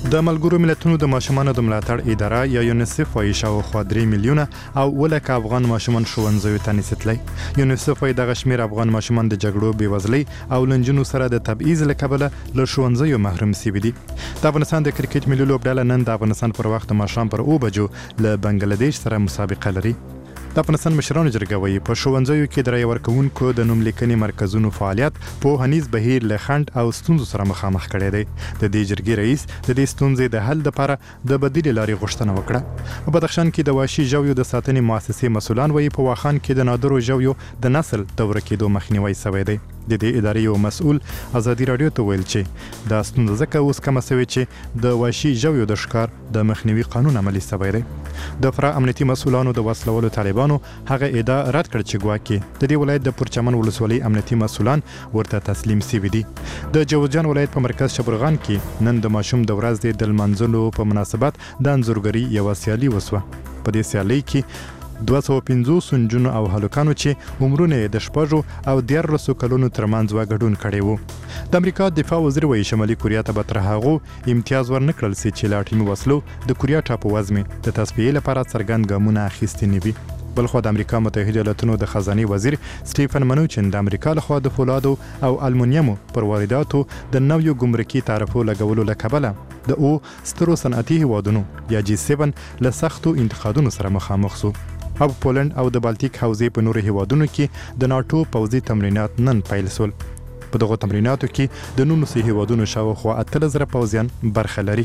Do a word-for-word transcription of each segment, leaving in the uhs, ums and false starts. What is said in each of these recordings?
د ملګرو ملتونو د ماشومانو د ملاتړ اداره یا یونیسف وايي شاوخوا درې میلیونه او ولکه افغان ماشومان ښوونځیو ته نشي تللی. یونیسف وايي دغه شمېر افغان ماشومان د جګړو بېوزلۍ او لنجونو سره د تبعیض له کبله له ښوونځیو محروم سوي دي. د افغانستان د کرکټ ملي لوبډله نن د افغانستان پر وخت د ماښام پر اوه بجو له بنګلادیش سره مسابقه لري. د افغانستان مشرانو جرګه وايي په ښوونځیو کې د رایې ورکوونکو د نوم لیکنې مرکزونو فعالیت پوهنیز بهیر له خنډ او ستونزو سره مخامخ کړی دی. د دې جرګې رئیس د دې ستونزې د حل لپاره د بدیلې لارې غوښتنه وکړه. په بدخشان کې د وحشي ژویو د ساتنې مؤسسې مسؤلان وايي په واخان کې د نادرو ژویو د نسل د ورکېدو مخنیوی شوی دی. د دې ادارې یو مسؤل ازادي راډیو ته ویل چې دا ستونزه ځکه اوس کمه شوې چې د وحشي ژویو د ښکار د مخنیوي قانون عملي شوی دی. د فراه امنیتي مسؤلانو د وسلولو طالبانو هغه ادعا رد کړ چې ګواکې د دې ولایت د پرچمن ولسوالۍ امنیتي مسؤلان ورته تسلیم شوي دي. د جوزجان ولایت په مرکز شبرغان کې نن د ماشوم د ورځې د لمانځلو په مناسبت د انځورګرۍ یوه سیالي وسوه. په دې سیالۍ کې دوه سوه پنځوس نجونو او هلکانو چې عمرونه یې د شپږو او دیارلسو کلونو ترمنځ وه ګډون کړی و. د امریکا دفاع وزیر وایي شمالي کوریا ته به تر هغو امتیاز ورنه کړل سي چې له اټومي وسلو د کوریا ټاپووزمې د تصفیې لپاره څرګند ګامونه اخیستي نه وي. بلخوا د امریکا متحده ایالاتونو د خزانې وزیر سټیفن منوچن د امریکا لخوا د فولادو او المونیمو پر وارداتو د نویو ګمرکي تعرفو لګولو له کبله د او سترو صنعتي هیوادونو یا جی سیون له سختو انتقادونو سره مخامخ سو. او پولند او د بالتیک حوزې په نورو هیوادونو کې د ناټو پوځي تمرینات نن پیل شول. په دغو تمریناتو کې د نولسو هیوادونو شاوخوا اتلس زره پوځیان برخه لري.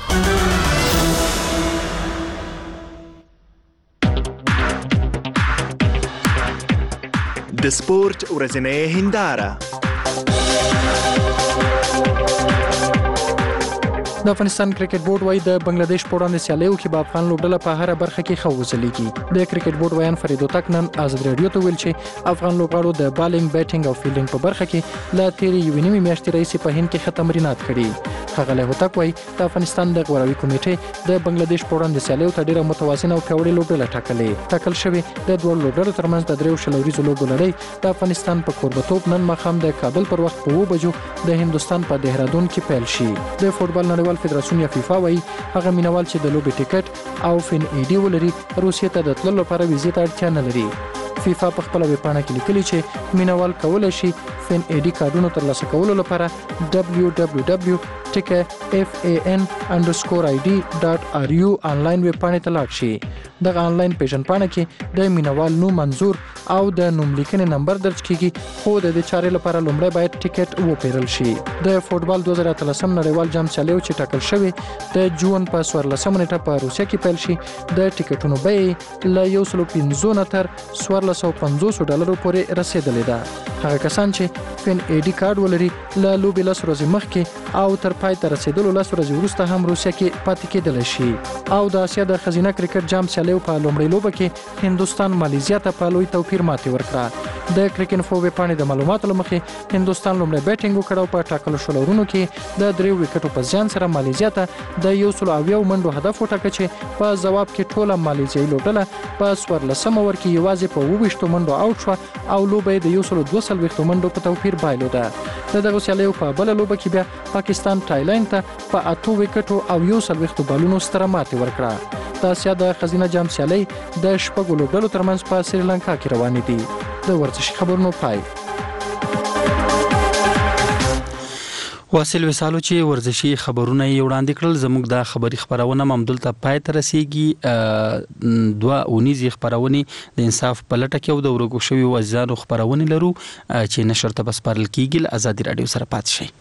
د سپورت ورځنۍ هنداره. د افغانستان کرکټ بورډ وايي د بنگلاديش په وړاندې سیالیو کې به افغان لوبډله په هره برخه کې ښه وځلیږي. د کرکټ بورډ ویان فرید هوتک نن ازادي راډیو ته ویل چې افغان لوبغاړو د بالینګ بیټینګ او فیلډینګ په برخه کې له تیرې یوې نیمې میاشتې راهیسې په هند کې ښه تمرینات کړي. ښاغلی هوتک وایي د افغانستان د غوراوي کمیټې د بنگلاديش په وړاندې سیالیو ته ډېره متوازنه او پیاوړې لوبډله ټاکلې. ټاکل شوې د دواړو لوبډلو ترمنځ د دریو شل اوریزو لوبو لړۍ د افغانستان په کوربتوب نن ماښام د کابل پر وخت په اوه بجو د هندوستان په دهرادون کې پیل شي. د فوټبال نړیوال فدراسیون یا فیفا وایي هغه مینوال چې د لوبې ټیکټ او فین ای ډي ولري روسیې ته د تللو لپاره ویزې ته اړتیا نه لري. فیفا په خپله ویبپاڼه کې لیکلي چې مینوال کولی شي فین ای ډي کارډونو ترلاسه کولو لپاره ډبلیو ډبلیو ډبلیو ټکه اف ای ان انډرسکور آی ډي ډاټ آر یو آنلاین ویبپاڼې ته لاړ شي. دغه آنلاین پیژنپاڼه کې د مینوال نوم منظور او د نوم لیکنې نمبر درج کیږي، خو د دې چارې لپاره لومړی باید ټیکټ وپیرل شي. د فوټبال دوه زره اتلسم نړیوال جام سیالیو چې ټاکل شوې د جون په څوارلسمه نیټه په روسیه کې پیل شي د ټیکټونو بیې له یو سلو پنځو نه تر څوارلس سوه پنځوسو ډالرو پورې رسېدلې ده. هغه کسان چې فین ای ډي کارډ ولري له لوبې لس ورځې مخکې او تر پای ته رسېدلو لس ورځې وروسته هم روسیه کې پاتې کېدلی شي. او د اسیا د ښځینه کرکټ جام سیالیو په لومړۍ لوبه کې هندوستان مالیزیا ته په لوی توپیر ماتې ورکړه. د کرکټ انفو ویبپاڼې د معلوماتو له مخې هندوستان لومړی بیټینګ وکړ او په ټاکلو شلو اورونو کې د دریو وکټو په زیان سره مالیزیا ته د یو سلو اویاو منډو هدف وټاکه چې په ځواب کې ټوله مالیزیایي لوبډله په څوارلسم اوور کې یوازې په اوه ویشتو منډو اوټ شوه او لوبه یې د یو سلو دوه څلوېښتو منډو په توپیر بایلوده. د دغو سیالیو په بله لوبه کې بیا پاکستان تایلند ته په اتو وکټو او یو څلوېښتو بالونو ستره ماتې ورکړه. د اسیا د ښځینه جام سیالۍ د شپږو لوبډلو ترمنځ په سریلانکا کې روانې دي. د ورزشي خبرونو پای. واصل وسالو چې ورزشي خبرونه یې وړاندې کړل. زموږ د خبري خبرونه ممدل ته پای ته رسیږي. دوه اونیزې خبرونه د انصاف په لټه کې او د ورکو شویو عزیزانو خبرونه لرو چې نشر ته بسپارل کیږي. ازادي راډیو سره پاتې شئ.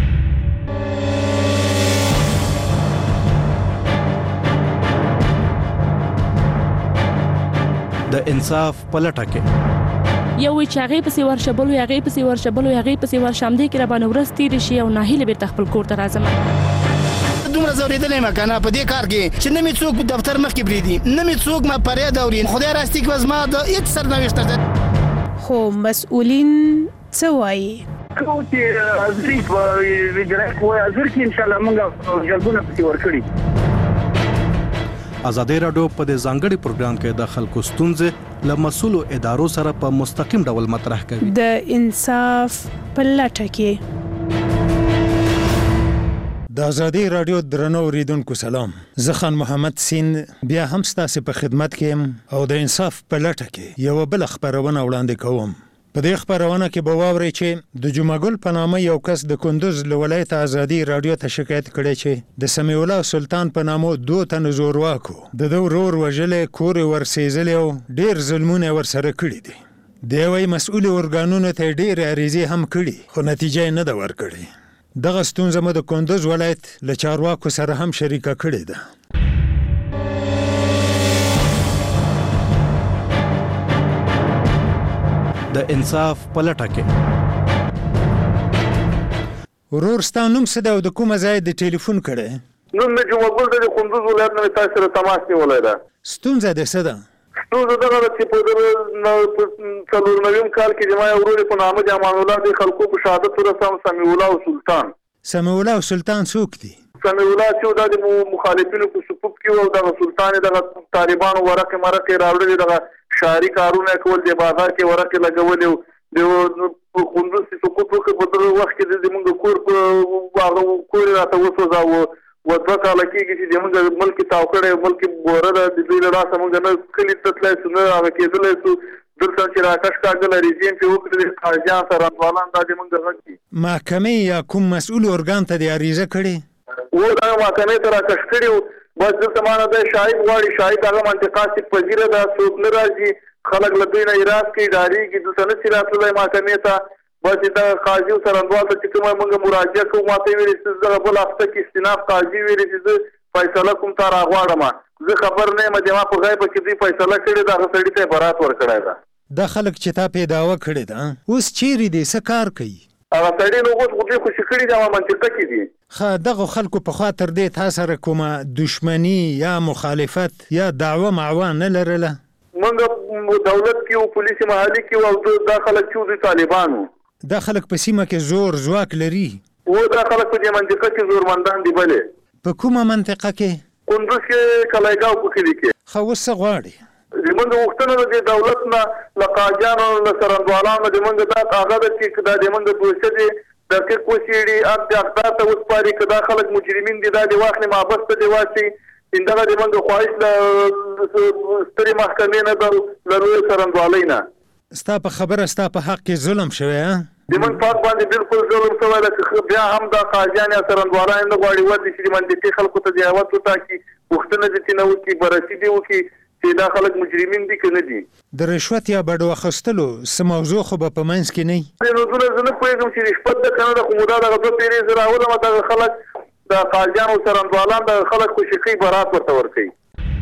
د انصاف په لټه کې یو چې هغه پسې ورشه بل هغه پسې ورشه بل هغه پسې ورشه هم دې کې را باندې ورځ تېرې شي او ناهیله بیرته خپل کور ته راځم. دومره زورېدلی یم که نه په دې کار کې چې نه مې څوک دفتر مخکې پرېږدي، نه مې څوک ما فریاد اوري. خدای راستي که زما د هېڅ سرنوشت ده. خو مسؤلین څه وایي؟ کوم چې حاضري په اجرایه کوی حاضر کړي انشاءالله موږ جلبونه پسې ورکړي. ازادي راډیو په دې ځانګړي پروګرام کې د خلکو ستونزې له مسؤلو ادارو سره په مستقیم ډول مطرح کوي. د انصاف په لټه کې د ازادي رادیو درنو اوریدونکو سلام. زه خان محمد سین بیا هم ستاسو په خدمت کې یم او د انصاف په لټه کې یو بل خبرونه وړاندې کوم. په دې خبرونه کې به واورئ چې د جمعګل په نامه یو کس د کندوز له ولایت ازادي رادیو ته شکایت کړی چې د سمیع الله سلطان په نامه دوه تن زورواکو د ده ورور وژلې، کور یې ورسېزلی او ډېر ظلمونه یې ورسره کړي دي. دی وایي مسؤلو ارګانونو ته یې ډېرې عریضې هم کړي خو نتیجه یې نه ده ورکړې. دغه ستونزه مو د کندوز ولایت له چارواکو سره هم شریکه کړې ده. د انصاف په لټه کې. ورور ستا نوم څه دی او د کومه ځای د ټلیفون کړی؟ نوم مې جمعګل دی، د کندوز ولایت نه مې تاسو سره تماس نیولی ده. ستونزه دې څه ده؟ ستونزه دغه ده چې په څلور نویم کال کې زما یو ورور په نامه د امان الله د خلکو په شهادت ورسم، سمیع الله سلطان. سمیع الله سلطان څوک دی؟ سمیع الله چې دا د مخالفینو په صفوف کې و او دغه سلطان دغه طالبانو ورقې مرقې راوړلې، دغه شهري کارونه کول، د بازار کې ورقې لګولې او د کندوز چې سقوط وکړ په دغه وخت کې زموږ کور په هغه کور یې راته وسوځاوه. و دوه کاله کېږي چې زموږ ملک یې تاو کړی، ملک یې بوره ده، د دوی له لاسه موږ نه کلي ته تللی سو، نه هغه کېدلی سو. دلته چې راکش کاږل عریضې پرې وکړلې، قاضیان څارنوالان دا زموږ غږ دي. محکمې یا کوم مسؤل ارګان ته دې عریضه کړې؟ و دغه محکمې ته راکش کړي وو. بس دلته مانه دی شاهد غواړي، شاهد هغه منطقه چې پذیره ده، څوک نه راځي، خلک له دوی نه اعراض کوي، ډارېږي، دلته نه شي راتللی محکمې ته. بس دغه قاضي او څارنوال ته چې کومه موږ مراجعه کوو، ما ته یې ویلې چې دغه بل هفته کې استیناف قاضي ویلې چې زه فیصله کوم تا راغواړم. زه خبر نه یم، زما په غیبه کې دوی فیصله کړې ده، هغه سړي ته یې برات ورکړی ده. دا خلک چې تا پې دعوه کړې ده اوس چیرې دي، څه کار کوي؟ هغه سړي نو اوس خو دوی خوشي کړي دي، هغه منطقه کې دي. ښه، دغو خلکو پخوا تر دې تا سره کومه دشمني یا مخالفت یا دعوه معوا نه لرله؟ موږ دولت کې وو، پولیس محلي کې وو، او دا خلک چې دوی طالبان وو. دا خلک په سیمه کې زور ځواک لري؟ و دا خلک په دې منطقه کې زورمندان دي. بلې په کومه منطقه کې؟ کندوز کې، کلایګاو په کلي کې. ښه، اوس څه غواړي؟ زموږ غوښتنه ده د دولت نه، له قاضیانو، له څارنوالانو زموږ دا هغه ده چې دا زموږ دوسیه دي دقیق وڅېړي، اب د اقدار ته وسپاري، که دا خلک مجرمین دي دا دې واخلي، محبس ته دې واچوي. دغه زموږ خواهش له سترې محکمې نه ده، له لویې څارنوالۍ نه. ستا په خبره ستا په حق کې ظلم شوی؟ زموږ په حق باندې بالکل ظلم شوی ده، چې بیا هم دا قاضیان یا څارنوالان نه غواړي ودې چې د منطقې خلکو ته دې هیوت وټاکي، پوښتنه دې ترېنه وکړي، بررسي دې وکړي چې دا خلک مجرمین دي که نه دي. د رشوت یا بډو اخیستلو څه موضوع خو به په منځ کې نه وي؟ نوزونه زه نه پوهېږم چې رشوت ده که نه ده، خو مو دا دغه دوه پیرې زه راولم، دغه خلک د قاضیان او څارنوالان دغه خلک خوشي کوي، برات ورته ورکوي.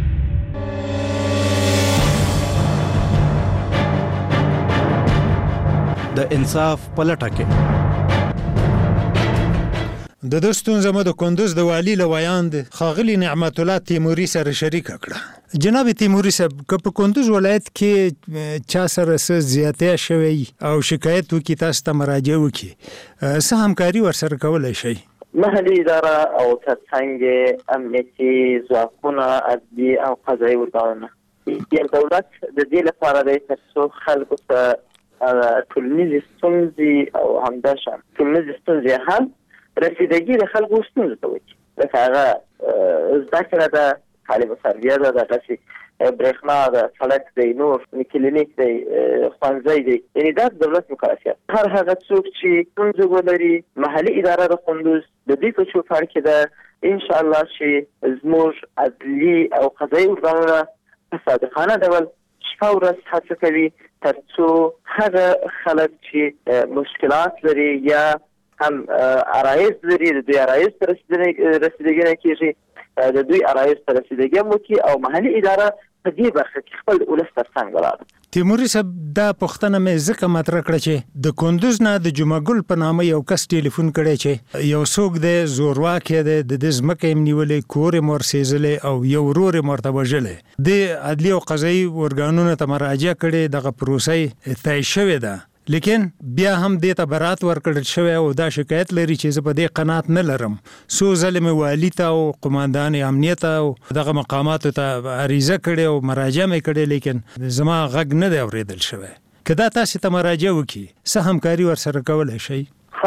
د انصاف په لټه کې. د ده ستونزه مو د کندوز د والي له ویاند ښاغلي نعمت الله تیموري سره شریکه کړه. جناب تیموري صاحب، که په کندوز ولایت کې چا سره څه زیاتیا شوی او شکایت وکړي، تاسو ته مراجعه وکړي، څه همکاري ورسره کولی شئ؟ محلي اداره او ترڅنګ امنیتي ځواکونه، عدلي او قضایي ارګانونه. یو دولت د دې لپاره دی تر څو خلکو ته ټولنیزې ستونزې او همداشان ټولنیزې ستونزې هم رسیدګي د خلکو ستونزو ته وکړي. لکه هغه زده کړه ده، تعلیم تربیه ده، دغسې برېښنا ده، سړک دی، نور کلینیک دی، ښوونځی دی، یعنې دا د دولت مکلفیت. هر هغه څوک چې ستونزې ولري، محلي اداره د کندوز د دوی په چوپړ کې ده، انشاءالله چې زموږ عدلي او قضایي ارګانونه په صادقانه ډول شپه ورځ هڅه کوي تر څو هغه خلک چې مشکلات لري یا هم عرایض لري، د دوی عرایض ته رسیدګي نه کېږي، د دوی عرایض ته رسیدګي هم وکړي او محلي اداره په دې برخه کې خپل ولس تر څنګ ولاړه. تیموري صاحب، دا پوښتنه مې ځکه مطرح کړه چې د کندوز نه د جمعګل په نامه یو کس ټلیفون کړی چې یو څوک دی، زورواکی دی، د ده ځمکه یې نیولې، کور یې ورسېزلی او یو ورور یې ورته وژلی. د عدلي او قضایي ارګانونو ته مراجعه کړې، دغه پروسه یې طی شوې ده، لیکن بیا هم دې ته برات ورکړل شوی او دا شکایت لري چې زه په دې قناعت نه لرم. څو ځلې مې والي ته او قماندان امنیت او دغه مقاماتو ته عریضه کړې او مراجعه مې کړې، لیکن زما غږ نه دی اورېدل شوی. که دا تاسې ته مراجعه وکړي، څه همکاري ورسره کولی شئ؟